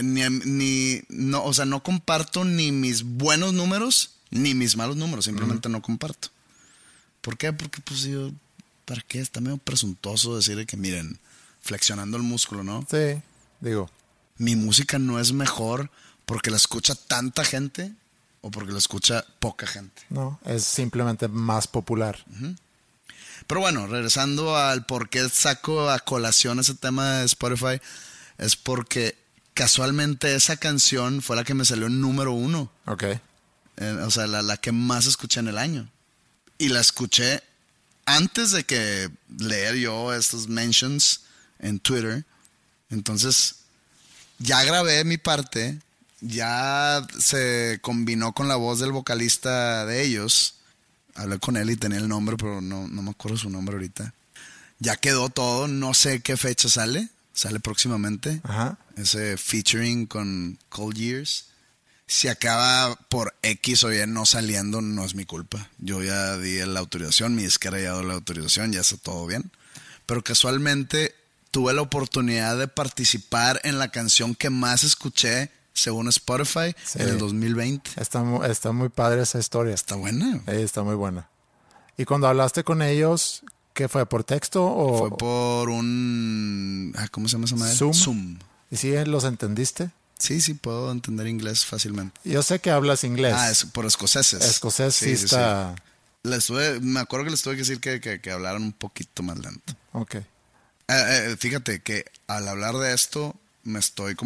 no, o sea, no comparto ni mis buenos números ni mis malos números. Simplemente no comparto. ¿Por qué? Porque pues yo... ¿Para qué? Está medio presuntuoso decirle que miren, flexionando el músculo, ¿no? Sí, digo. Mi música no es mejor porque la escucha tanta gente o porque la escucha poca gente. No, es simplemente más popular. Pero bueno, regresando al por qué saco a colación ese tema de Spotify, es porque casualmente esa canción fue la que me salió en número 1. Ok. O sea, la que más escuché en el año. Y la escuché antes de que leer yo estos mentions en Twitter. Entonces, ya grabé mi parte, ya se combinó con la voz del vocalista de ellos. Hablé con él y tenía el nombre, pero no me acuerdo su nombre ahorita. Ya quedó todo, no sé qué fecha sale próximamente. Ajá. Ese featuring con Cold Years. Si acaba por X o Y no saliendo, no es mi culpa. Yo ya di la autorización, mi disquera ya dio la autorización, ya está todo bien. Pero casualmente tuve la oportunidad de participar en la canción que más escuché según Spotify en el 2020. Está muy padre esa historia. Está buena. Está muy buena. ¿Y cuando hablaste con ellos, qué fue? ¿Por texto o...? Fue por un... ¿Cómo se llama esa madre? Zoom. ¿Y si los entendiste? Sí, puedo entender inglés fácilmente. Yo sé que hablas inglés. Es por escoceses. Escocés sí está... Sí. Me acuerdo que les tuve que decir que hablaran un poquito más lento. Ok. Fíjate que al hablar de esto me estoy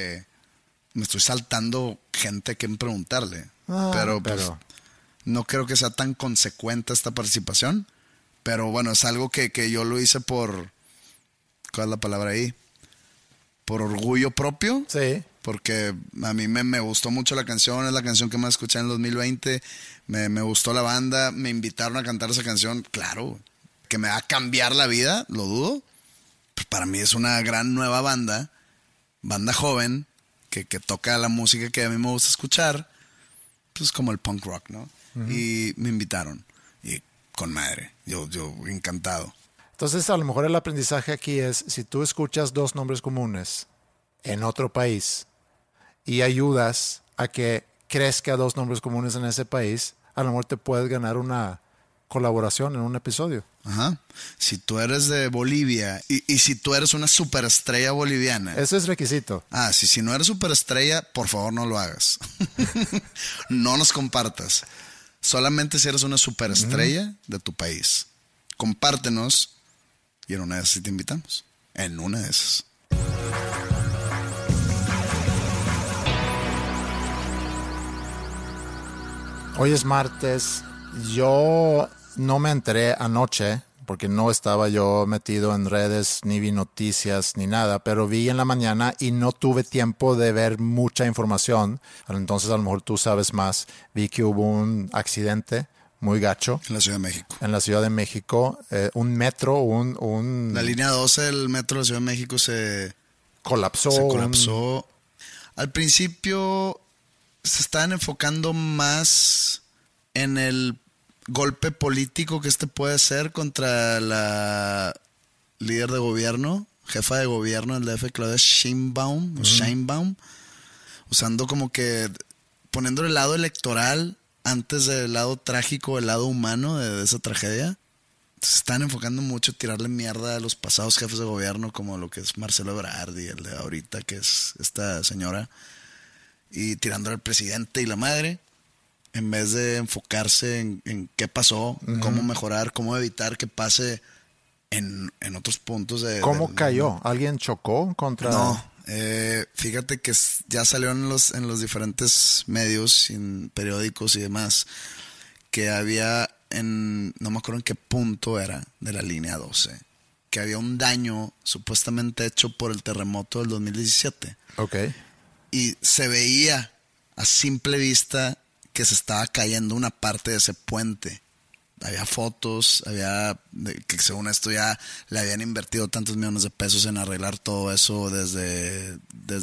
saltando gente que preguntarle. Pero pues, no creo que sea tan consecuente esta participación. Pero bueno, es algo que yo lo hice por... ¿Cuál es la palabra ahí? Por orgullo propio. Sí. Porque a mí me gustó mucho la canción. Es la canción que más escuché en el 2020. Me gustó la banda. Me invitaron a cantar esa canción. Claro, que me va a cambiar la vida, lo dudo. Pues para mí es una gran nueva banda joven, que toca la música que a mí me gusta escuchar, pues como el punk rock, ¿no? Y me invitaron, y con madre, yo encantado. Entonces, a lo mejor el aprendizaje aquí es, si tú escuchas dos nombres comunes en otro país y ayudas a que crezca dos nombres comunes en ese país, a lo mejor te puedes ganar una colaboración en un episodio. Ajá. Si tú eres de Bolivia y si tú eres una superestrella boliviana. Eso es requisito. Si no eres superestrella, por favor no lo hagas. No nos compartas. Solamente si eres una superestrella de tu país. Compártenos y en una de esas sí te invitamos. En una de esas. Hoy es martes. Yo no me enteré anoche porque no estaba yo metido en redes, ni vi noticias, ni nada, pero vi en la mañana y no tuve tiempo de ver mucha información. Entonces a lo mejor tú sabes más. Vi que hubo un accidente muy gacho. En la Ciudad de México. En la Ciudad de México. Un metro, La línea 12 del metro de la Ciudad de México se colapsó. Se colapsó. Al principio se estaban enfocando más en el golpe político que puede ser contra la líder de gobierno, jefa de gobierno del DF, Claudia Sheinbaum, usando como que poniendo el lado electoral antes del lado trágico, el lado humano de esa tragedia. Se están enfocando mucho en tirarle mierda a los pasados jefes de gobierno, como lo que es Marcelo Ebrard y el de ahorita, que es esta señora, y tirándole al presidente y la madre, en vez de enfocarse en qué pasó, cómo mejorar, cómo evitar que pase en otros puntos de... ¿Cómo cayó? ¿Alguien chocó contra...? No, fíjate que ya salió en los diferentes medios, en periódicos y demás, que había no me acuerdo en qué punto era de la línea 12, que había un daño supuestamente hecho por el terremoto del 2017. Ok. Y se veía a simple vista que se estaba cayendo una parte de ese puente. Había fotos, que según esto ya le habían invertido tantos millones de pesos en arreglar todo eso desde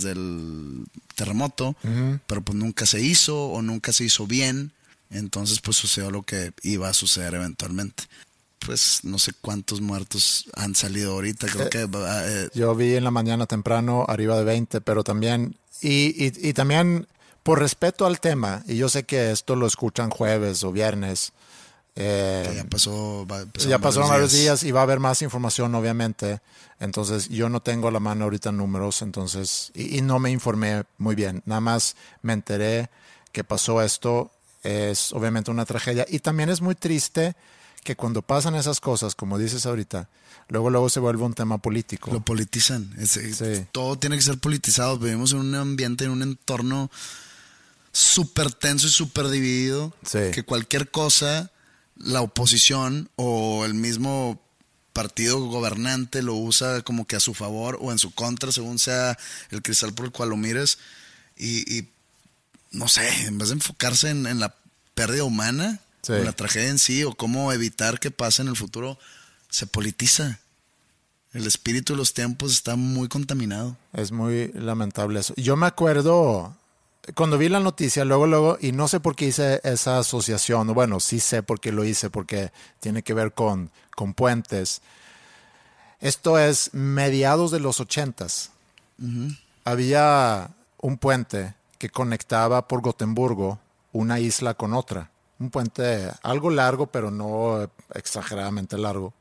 el terremoto, pero pues nunca se hizo o nunca se hizo bien. Entonces pues sucedió lo que iba a suceder eventualmente. Pues no sé cuántos muertos han salido ahorita, creo que... Yo vi en la mañana temprano arriba de 20, pero también... Y también por respeto al tema, y yo sé que esto lo escuchan jueves o viernes... que ya pasaron varios días y va a haber más información obviamente, entonces yo no tengo a la mano ahorita números, entonces y no me informé muy bien, nada más me enteré que pasó esto. Es obviamente una tragedia y también es muy triste que cuando pasan esas cosas, como dices ahorita, luego se vuelve un tema político. Lo politizan, sí. Todo tiene que ser politizado. Vivimos en un ambiente, en un entorno súper tenso y súper dividido, sí. Que cualquier cosa, la oposición o el mismo partido gobernante lo usa como que a su favor o en su contra, según sea el cristal por el cual lo mires. Y no sé, en vez de enfocarse en la pérdida humana, sí, en la tragedia en sí, o cómo evitar que pase en el futuro, se politiza. El espíritu de los tiempos está muy contaminado. Es muy lamentable eso. Yo me acuerdo... Cuando vi la noticia, luego, y no sé por qué hice esa asociación, bueno, sí sé por qué lo hice, porque tiene que ver con puentes. Esto es mediados de los 80s. Había un puente que conectaba por Gotemburgo una isla con otra. Un puente algo largo, pero no exageradamente largo.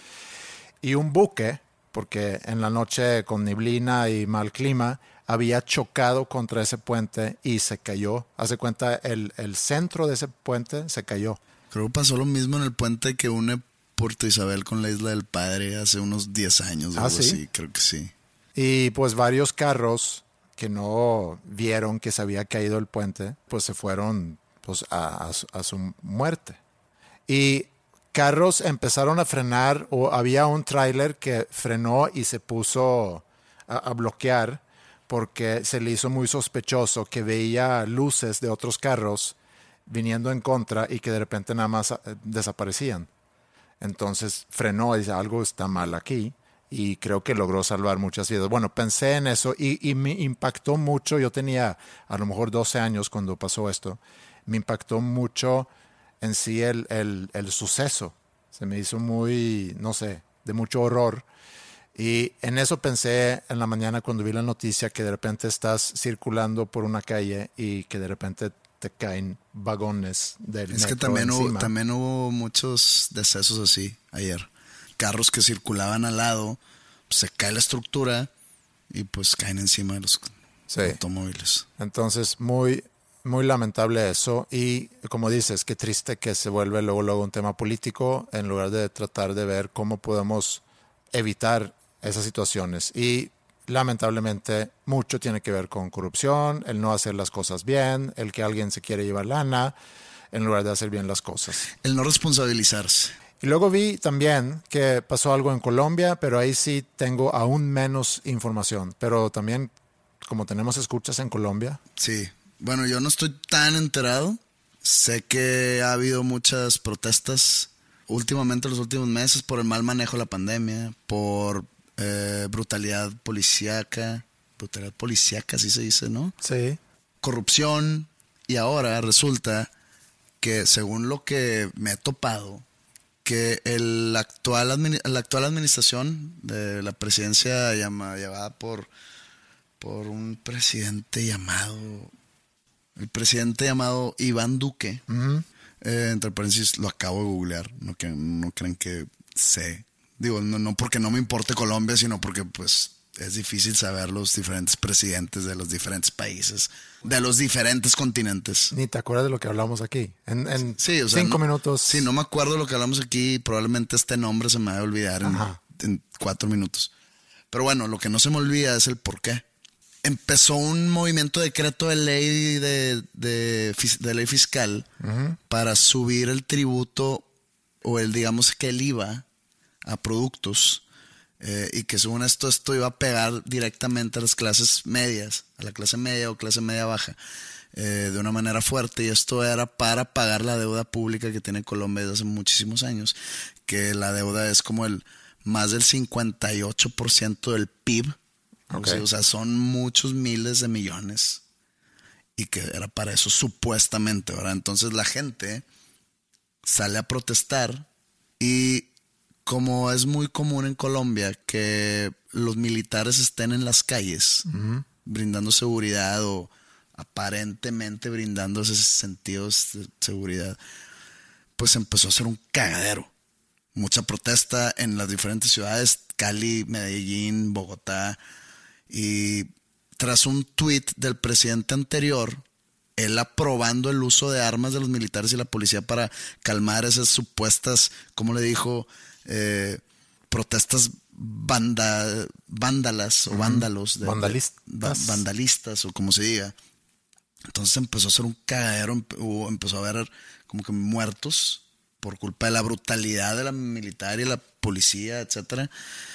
Y un buque, porque en la noche con neblina y mal clima, había chocado contra ese puente y se cayó. Hace cuenta, el centro de ese puente se cayó. Creo que pasó lo mismo en el puente que une Puerto Isabel con la Isla del Padre hace unos 10 años. ¿Ah, sí? Así, creo que sí. Y pues varios carros que no vieron que se había caído el puente, pues se fueron pues, a su muerte. Y carros empezaron a frenar, o había un tráiler que frenó y se puso a bloquear, porque se le hizo muy sospechoso que veía luces de otros carros viniendo en contra y que de repente nada más desaparecían. Entonces frenó y dice, algo está mal aquí, y creo que logró salvar muchas vidas. Bueno, pensé en eso y me impactó mucho. Yo tenía a lo mejor 12 años cuando pasó esto. Me impactó mucho en sí el suceso. Se me hizo muy, no sé, de mucho horror. Y en eso pensé en la mañana cuando vi la noticia que de repente estás circulando por una calle y que de repente te caen vagones del metro. Es que también hubo muchos decesos así ayer. Carros que circulaban al lado, pues se cae la estructura y pues caen encima de los automóviles. Entonces, muy, muy lamentable eso. Y como dices, qué triste que se vuelve luego un tema político en lugar de tratar de ver cómo podemos evitar esas situaciones. Y lamentablemente mucho tiene que ver con corrupción, el no hacer las cosas bien, el que alguien se quiere llevar lana en lugar de hacer bien las cosas. El no responsabilizarse. Y luego vi también que pasó algo en Colombia, pero ahí sí tengo aún menos información. Pero también, como tenemos escuchas en Colombia. Sí, bueno, yo no estoy tan enterado. Sé que ha habido muchas protestas últimamente, los últimos meses, por el mal manejo de la pandemia, por brutalidad policíaca, así se dice, ¿no? Sí. Corrupción, y ahora resulta que, según lo que me he topado, que la actual administración de la presidencia llevada por un presidente llamado Iván Duque, entre paréntesis, lo acabo de googlear, no crean que sé. Digo, no porque no me importe Colombia, sino porque pues es difícil saber los diferentes presidentes de los diferentes países, de los diferentes continentes. Ni te acuerdas de lo que hablamos aquí. En sí, o sea, 5 minutos. Sí, no me acuerdo de lo que hablamos aquí. Probablemente este nombre se me va a olvidar en 4 minutos. Pero bueno, lo que no se me olvida es el por qué. Empezó un movimiento de decreto de ley de ley fiscal para subir el tributo o digamos que el IVA a productos, y que según esto iba a pegar directamente a las clases medias, a la clase media o clase media baja, de una manera fuerte. Y esto era para pagar la deuda pública que tiene Colombia desde hace muchísimos años, que la deuda es como más del 58% del PIB. Okay. O sea, son muchos miles de millones, y que era para eso supuestamente, ¿verdad? Entonces la gente sale a protestar, y como es muy común en Colombia que los militares estén en las calles brindando seguridad o aparentemente brindando esos sentidos de seguridad, pues empezó a ser un cagadero. Mucha protesta en las diferentes ciudades, Cali, Medellín, Bogotá. Y tras un tuit del presidente anterior, él aprobando el uso de armas de los militares y la policía para calmar esas supuestas, como le dijo, protestas vándalas o vándalos. Vandalistas o como se diga. Entonces empezó a ser un cagadero, empezó a haber como que muertos por culpa de la brutalidad de la militar y la policía, etcétera.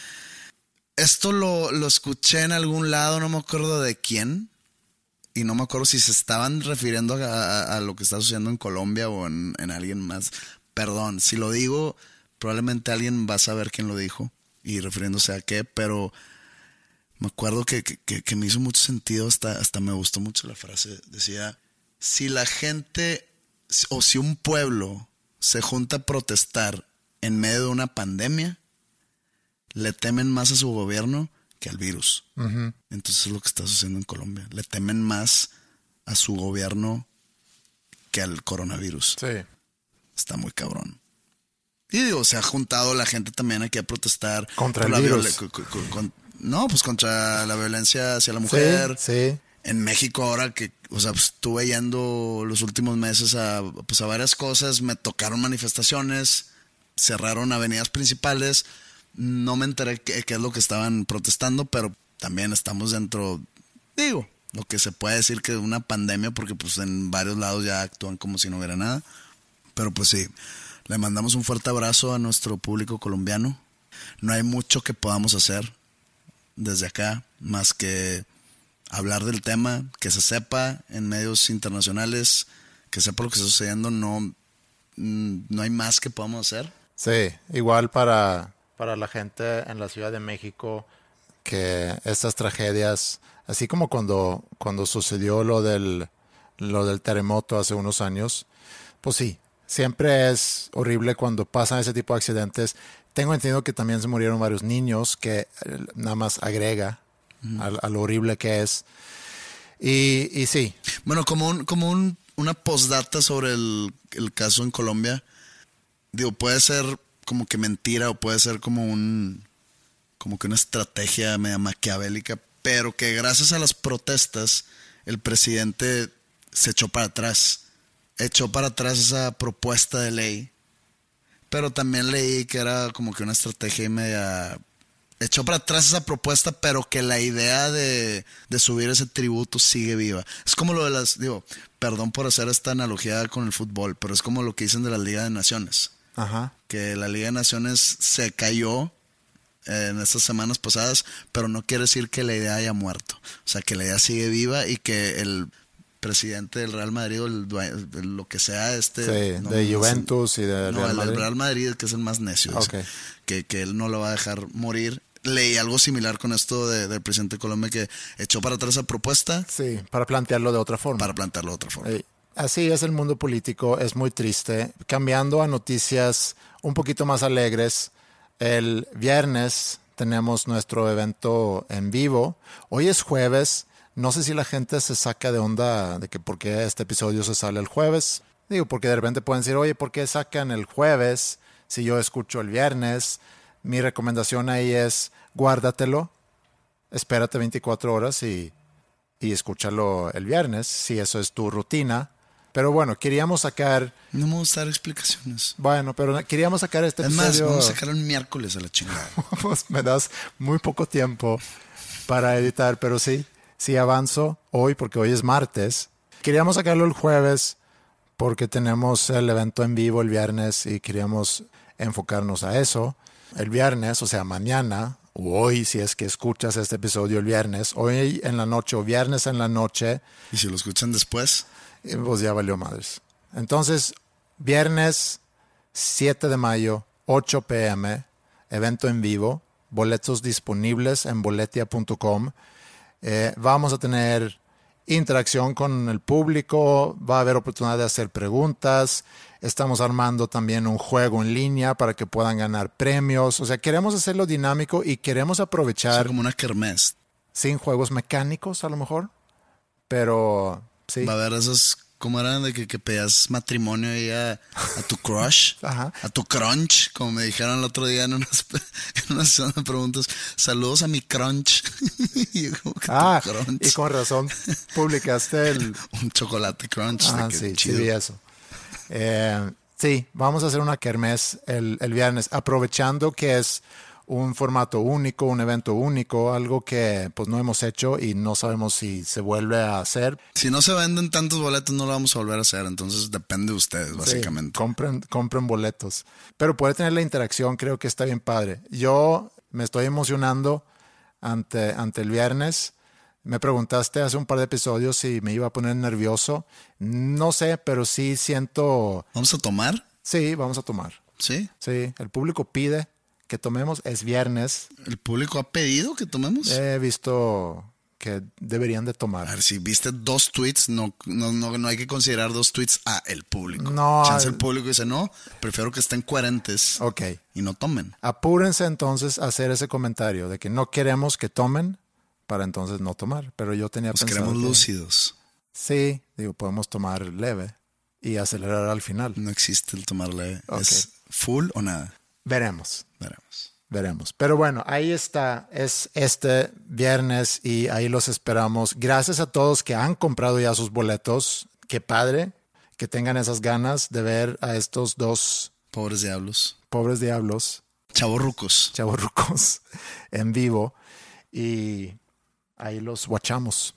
Esto lo escuché en algún lado, no me acuerdo de quién, y no me acuerdo si se estaban refiriendo a lo que está sucediendo en Colombia o en alguien más. Perdón, si lo digo, probablemente alguien va a saber quién lo dijo y refiriéndose a qué, pero me acuerdo que me hizo mucho sentido, hasta me gustó mucho la frase. Decía, si la gente o si un pueblo se junta a protestar en medio de una pandemia, le temen más a su gobierno que al virus. Entonces es lo que está sucediendo en Colombia. Le temen más a su gobierno que al coronavirus. Sí. Está muy cabrón. Y digo, se ha juntado la gente también aquí a protestar contra el virus. Pues contra la violencia hacia la mujer. Sí. En México ahora que, o sea, pues, estuve yendo los últimos meses a varias cosas. Me tocaron manifestaciones, cerraron avenidas principales. No me enteré qué es lo que estaban protestando, pero también estamos dentro, digo, lo que se puede decir que es una pandemia, porque pues en varios lados ya actúan como si no hubiera nada. Pero pues sí, le mandamos un fuerte abrazo a nuestro público colombiano. No hay mucho que podamos hacer desde acá, más que hablar del tema, que se sepa en medios internacionales, que sepa lo que está sucediendo. No hay más que podamos hacer. Sí, igual para la gente en la Ciudad de México, que estas tragedias, así como cuando sucedió lo del terremoto hace unos años, pues sí, siempre es horrible cuando pasan ese tipo de accidentes. Tengo entendido que también se murieron varios niños, que nada más agrega a lo horrible que es. Y sí. Bueno, una postdata sobre el caso en Colombia. Digo, puede ser como que mentira o puede ser como que una estrategia media maquiavélica, pero que gracias a las protestas el presidente se echó para atrás esa propuesta de ley, pero también leí que era como que una estrategia media, echó para atrás esa propuesta, pero que la idea de subir ese tributo sigue viva. Es como lo de perdón por hacer esta analogía con el fútbol, pero es como lo que dicen de la Liga de Naciones. Ajá. Que la Liga de Naciones se cayó en estas semanas pasadas, pero no quiere decir que la idea haya muerto. O sea, que la idea sigue viva y que el presidente del Real Madrid o lo que sea de Juventus y de Real Madrid. El Real Madrid, que es el más necio, okay. que él no lo va a dejar morir. Leí algo similar con esto del presidente de Colombia, que echó para atrás esa propuesta. Sí, para plantearlo de otra forma. Así es el mundo político, es muy triste. Cambiando a noticias un poquito más alegres, el viernes tenemos nuestro evento en vivo. Hoy es jueves. No sé si la gente se saca de onda de que por qué este episodio se sale el jueves. Digo, porque de repente pueden decir, oye, ¿por qué sacan el jueves si yo escucho el viernes? Mi recomendación ahí es guárdatelo, espérate 24 horas y escúchalo el viernes, si eso es tu rutina. Pero bueno, queríamos sacar... No me gusta dar explicaciones. Bueno, pero queríamos sacar este episodio... Es más, vamos a sacarlo el miércoles a la chingada. Me das muy poco tiempo para editar, pero sí avanzo hoy porque hoy es martes. Queríamos sacarlo el jueves porque tenemos el evento en vivo el viernes y queríamos enfocarnos a eso. El viernes, o sea, mañana, o hoy, si es que escuchas este episodio el viernes, hoy en la noche o viernes en la noche. ¿Y si lo escuchan después? Pues ya valió madres. Entonces, viernes 7 de mayo, 8 p.m., evento en vivo, boletos disponibles en boletia.com. Vamos a tener interacción con el público, va a haber oportunidad de hacer preguntas. Estamos armando también un juego en línea para que puedan ganar premios. O sea, queremos hacerlo dinámico y queremos aprovechar... Es como una kermés. Sin juegos mecánicos, a lo mejor, pero sí. Va a haber esos, ¿cómo eran? De que pedías matrimonio ahí a tu crush, Ajá. A tu crunch, como me dijeron el otro día en una sesión de preguntas. Saludos a mi crunch. Y yo, crunch. Y con razón publicaste un chocolate crunch. Sí, vi eso. Sí, vamos a hacer una kermés el viernes, aprovechando que es un formato único, un evento único, algo que pues no hemos hecho y no sabemos si se vuelve a hacer. Si no se venden tantos boletos no lo vamos a volver a hacer, entonces depende de ustedes básicamente. Sí, compren boletos. Pero poder tener la interacción creo que está bien padre. Yo me estoy emocionando ante el viernes. Me preguntaste hace un par de episodios si me iba a poner nervioso. No sé, pero sí siento... ¿Vamos a tomar? Sí, vamos a tomar. ¿Sí? Sí, el público pide que tomemos, es viernes. ¿El público ha pedido que tomemos? He visto que deberían de tomar. A ver, si viste 2 tweets, no hay que considerar 2 tweets a el público. No. Chance el público dice, no, prefiero que estén coherentes y no tomen. Apúrense entonces a hacer ese comentario de que no queremos que tomen para entonces no tomar. Pero yo tenía pensado queremos lúcidos. Sí, podemos tomar leve y acelerar al final. No existe el tomar leve. ¿Es full o nada? Veremos. Pero bueno, ahí está. Es este viernes y ahí los esperamos. Gracias a todos que han comprado ya sus boletos. Qué padre que tengan esas ganas de ver a estos dos... Pobres diablos. Chavorrucos en vivo. Y ahí los guachamos.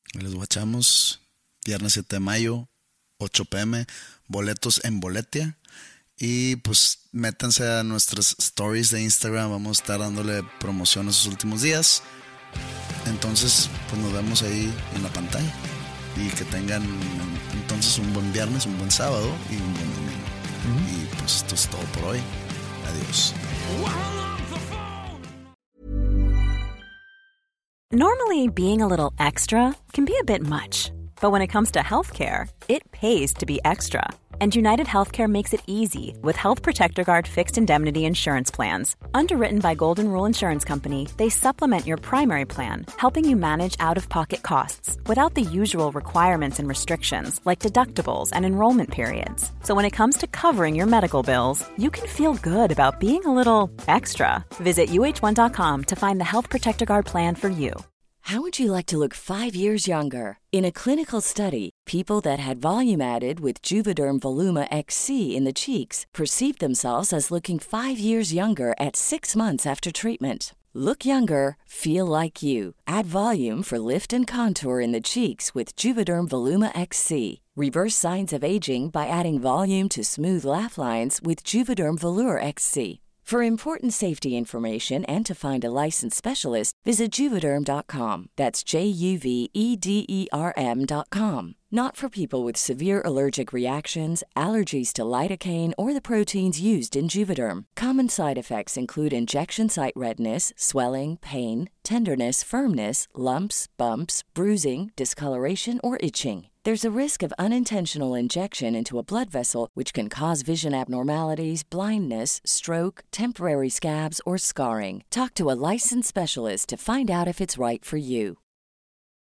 Viernes 7 de mayo, 8 p.m. Boletos en Boletia. Y pues métanse a nuestras stories de Instagram. Vamos a estar dándole promoción esos últimos días. Entonces pues nos vemos ahí en la pantalla. Y que tengan entonces un buen viernes, un buen sábado y un buen domingo. Y pues esto es todo por hoy. Adiós. Normally, being a little extra can be a bit much. But when it comes to healthcare, it pays to be extra. And United Healthcare makes it easy with Health Protector Guard fixed indemnity insurance plans. Underwritten by Golden Rule Insurance Company, they supplement your primary plan, helping you manage out-of-pocket costs without the usual requirements and restrictions like deductibles and enrollment periods. So when it comes to covering your medical bills, you can feel good about being a little extra. Visit uh1.com to find the Health Protector Guard plan for you. How would you like to look 5 years younger? In a clinical study, people that had volume added with Juvederm Voluma XC in the cheeks perceived themselves as looking 5 years younger at 6 months after treatment. Look younger, feel like you. Add volume for lift and contour in the cheeks with Juvederm Voluma XC. Reverse signs of aging by adding volume to smooth laugh lines with Juvederm Volure XC. For important safety information and to find a licensed specialist, visit Juvederm.com. That's JUVEDERM.com. Not for people with severe allergic reactions, allergies to lidocaine, or the proteins used in Juvederm. Common side effects include injection site redness, swelling, pain, tenderness, firmness, lumps, bumps, bruising, discoloration, or itching. There's a risk of unintentional injection into a blood vessel, which can cause vision abnormalities, blindness, stroke, temporary scabs, or scarring. Talk to a licensed specialist to find out if it's right for you.